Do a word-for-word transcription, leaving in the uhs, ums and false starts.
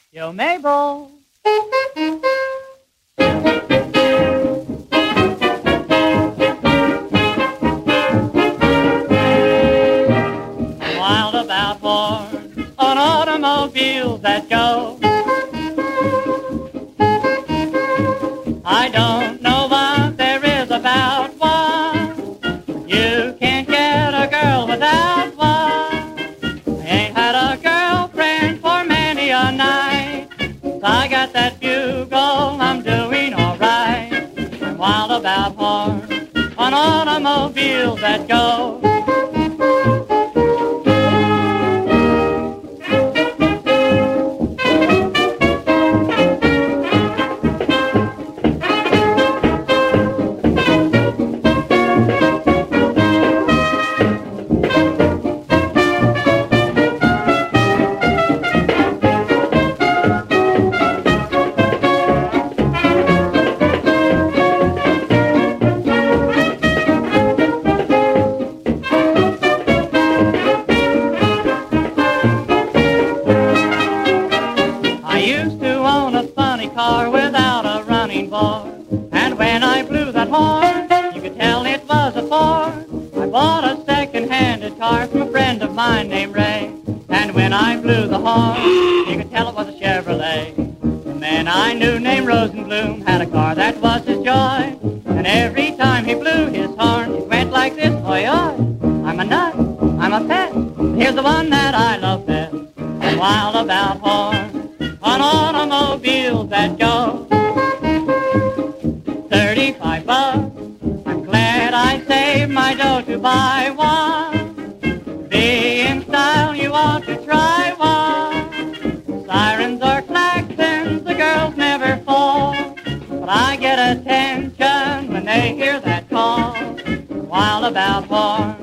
Yo, Mabel. I'm wild about horns on automobiles that go. I don't know what there is about one. You can't get a girl without one. I ain't had a girlfriend for many a night. So I got that bugle, I'm doing alright. I'm wild about horns on automobiles that go. Car without a running board, and when I blew that horn, you could tell it was a Ford. I bought a second-handed car from a friend of mine named Ray, and when I blew the horn, you could tell it was a Chevrolet. The man I knew named Rosenblum had a car that was his joy, and every time he blew his horn, it went like this, oi oi. I'm a nut, I'm a pet, here's the one that I love best. I'm wild about horns on automobiles that go. Thirty-five bucks, I'm glad I saved my dough to buy one. Be in style, you ought to try one. Sirens or klaxons, the girls never fall, but I get attention when they hear that call. Wild about horns